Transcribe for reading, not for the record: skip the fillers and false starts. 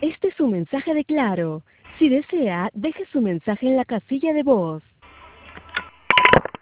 Este es un mensaje de Claro. Si desea, deje su mensaje en la casilla de voz.